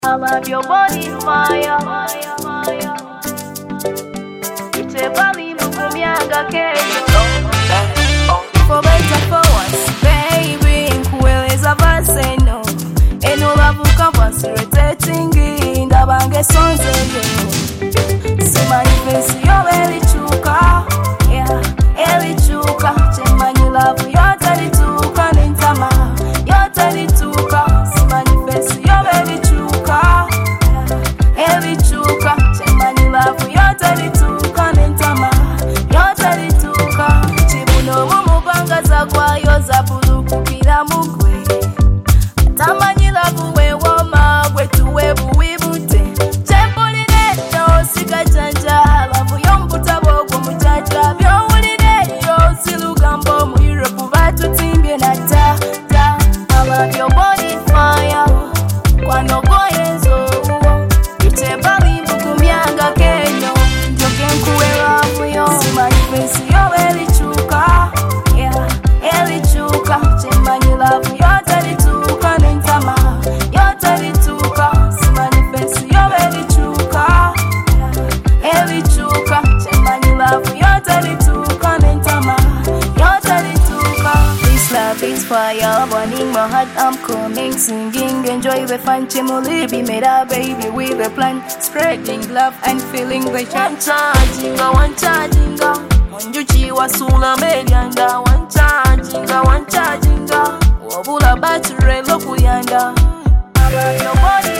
I love your body fire. It's a valley mukumianga keyo. For better for worse, baby, nkuweleza base no. Eno bavuka bwasiretating ndabange sonzeyo. Simanyi face yo elichuka, yeah, elichuka. Chemanyi love yote lituka nintama, yote lituka. Simanyi face yo elichuka, yeah, elichuka. Chemanyi love yote lituka nintama, yote lituka. Chibuno mumupanga za kwayo za bulu kupira mugwe. Tamanyi love we woma gwe tuwe buwibute. Chembuline yo sika janja love yombuta bogwo mujaja. Byowulire yo silugambo mu Europe batutimbye na ta. I love your body fire. Kwano goyenzo itebali mukumyanga kenyo. Njoke nkuwera fuyo. Simanyi face yo elichuka, yeah, elichuka. Chemanyi love yote lituka nintama, yote lituka. Simanyi face yo elichuka, yeah, elichuka. Chemanyi love yote lituka nintama, yote lituka. This love is fire, burning my heart. I'm coming, singing, enjoy the fun. Chimuli be made a baby with a plan, spreading love and feeling the chant. Wancharginga Munjuchi wasula melianda Wancharginga Wabula battery lokuyanda I love your body